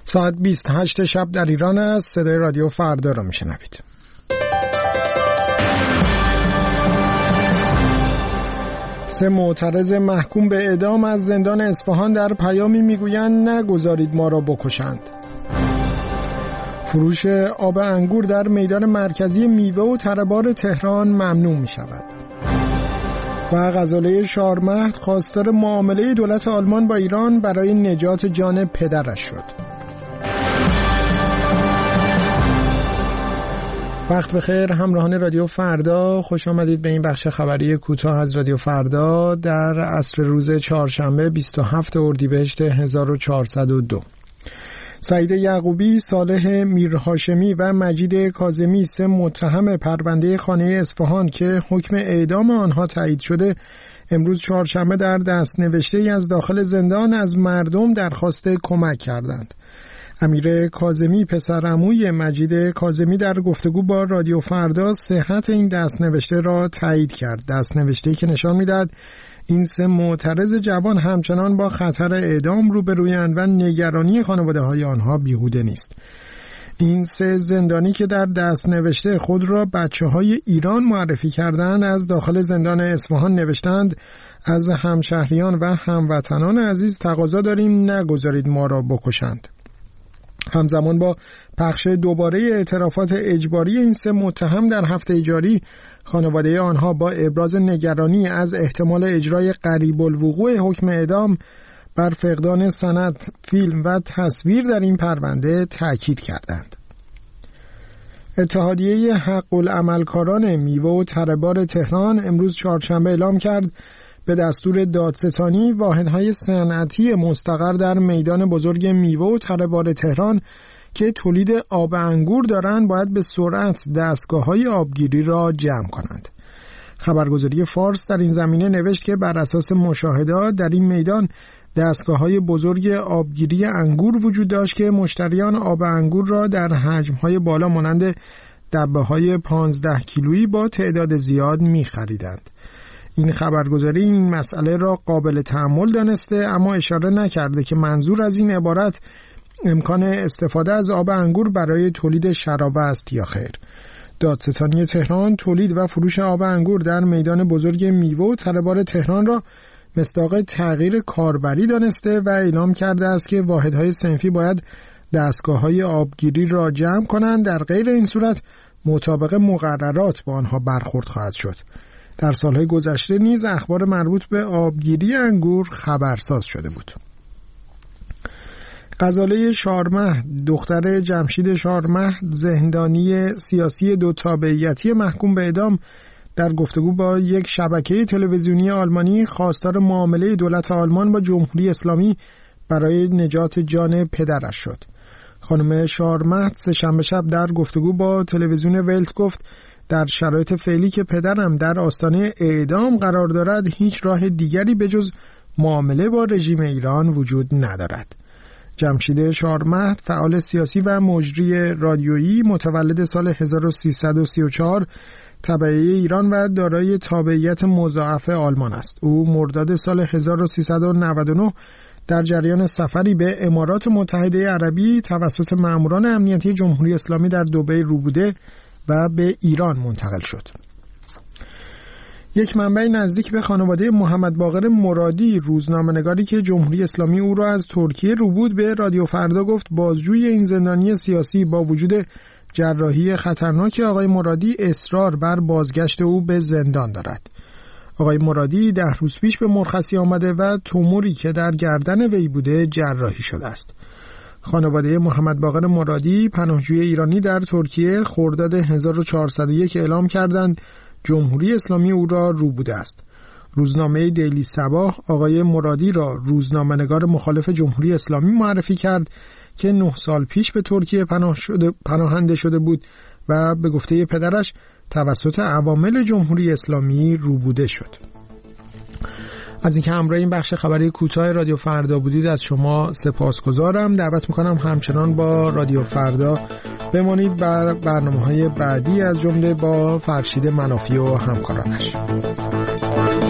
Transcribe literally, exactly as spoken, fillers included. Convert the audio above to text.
ساعت بیست و هشت شب در ایران است. صدای رادیو فردا را میشنوید. سه معترض محکوم به اعدام از زندان اصفهان در پیامی میگویند نگذارید ما را بکشند. فروش آب انگور در میدان مرکزی میوه و تره‌بار تهران ممنوع می شود. و غزاله شارمهد خواستار معامله دولت آلمان با ایران برای نجات جان پدرش شد. وقت بخیر همراهان رادیو فردا، خوش آمدید به این بخش خبری کوتاه از رادیو فردا در عصر روز چهارشنبه بیست و هفتم اردیبهشت هزار و چهارصد و دو. سعید یعقوبی، صالح میرهاشمی و مجید کاظمی، سه متهم پرونده خانه اصفهان که حکم اعدام آنها تایید شده، امروز چهارشنبه در دستنوشته‌ای از داخل زندان از مردم درخواست کمک کردند. امیر کاظمی، پسرعموی مجید کاظمی، در گفتگو با رادیو فردا صحت این دستنوشته را تایید کرد. دستنوشته‌ای که نشان می‌دهد این سه معترض جوان همچنان با خطر اعدام روبرویند و نگرانی خانواده‌های آنها بیهوده نیست. این سه زندانی که در دستنوشته خود را بچه‌های ایران معرفی کردند، از داخل زندان اصفهان نوشتند از همشهریان و هموطنان عزیز تقاضا داریم نگذارید ما را بکشند. همزمان با پخش دوباره اعترافات اجباری این سه متهم در هفته جاری، خانواده آنها با ابراز نگرانی از احتمال اجرای قریب الوقوع حکم اعدام بر فقدان سند، فیلم و تصویر در این پرونده تأکید کردند. اتحادیه حق العملکاران میوه و تره‌بار تهران امروز چهارشنبه اعلام کرد به دستور دادستانی واحدهای صنعتی مستقر در میدان بزرگ میوه و تره‌بار تهران که تولید آب انگور دارند باید به سرعت دستگاه‌های آبگیری را جمع کنند. خبرگزاری فارس در این زمینه نوشت که بر اساس مشاهدات در این میدان دستگاه‌های بزرگ آبگیری انگور وجود داشت که مشتریان آب انگور را در حجم‌های بالا مانند دبه‌های پانزده کیلویی با تعداد زیاد می‌خریدند. این خبرگزاری این مسئله را قابل تأمل دانسته، اما اشاره نکرده که منظور از این عبارت امکان استفاده از آب انگور برای تولید شراب است یا خیر. دادستانی تهران تولید و فروش آب انگور در میدان بزرگ میوه و تره‌بار تهران را مصداق تغییر کاربری دانسته و اعلام کرده است که واحدهای صنفی باید دستگاه‌های آبگیری را جمع کنند، در غیر این صورت مطابق مقررات با آنها برخورد خواهد شد. در سالهای گذشته نیز اخبار مربوط به آبگیری انگور خبرساز شده بود. غزاله شارمهد، دختر جمشید شارمهد، زندانی سیاسی دو تابعیتی محکوم به اعدام، در گفتگو با یک شبکه تلویزیونی آلمانی خواستار معامله دولت آلمان با جمهوری اسلامی برای نجات جان پدرش شد. خانم شارمهد سه‌شنبه شب در گفتگو با تلویزیون ولت گفت در شرایط فعلی که پدرم در آستانه اعدام قرار دارد هیچ راه دیگری به جز معامله با رژیم ایران وجود ندارد. جمشید شارمهد، فعال سیاسی و مجری رادیویی، متولد سال هزار و سیصد و سی و چهار، تبعیه ایران و دارای تابعیت مضاعف آلمان است. او مرداد سال هزار و سیصد و نود و نه در جریان سفری به امارات متحده عربی توسط ماموران امنیتی جمهوری اسلامی در دبی روبوده و به ایران منتقل شد. یک منبع نزدیک به خانواده محمد باقر مرادی، روزنامه‌نگاری که جمهوری اسلامی او را از ترکیه روبود، به رادیو فردا گفت بازجویی این زندانی سیاسی با وجود جراحی خطرناک آقای مرادی اصرار بر بازگشت او به زندان دارد. آقای مرادی ده روز پیش به مرخصی آمده و توموری که در گردن وی بوده جراحی شده است. خانواده محمد باقر مرادی، پناهجوی ایرانی در ترکیه، خرداد هزار و چهارصد و یک اعلام کردند جمهوری اسلامی او را روبوده است. روزنامه دیلی صباح آقای مرادی را روزنامه‌نگار مخالف جمهوری اسلامی معرفی کرد که نه سال پیش به ترکیه پناه شده پناهنده شده بود و به گفته پدرش توسط عوامل جمهوری اسلامی روبوده شد. از اینکه همراه این بخش خبری کوتاه رادیو فردا بودید از شما سپاسگزارم. دعوت میکنم همچنان با رادیو فردا بمانید بر برنامه‌های بعدی از جمله با فرشید منافی و همکارانش.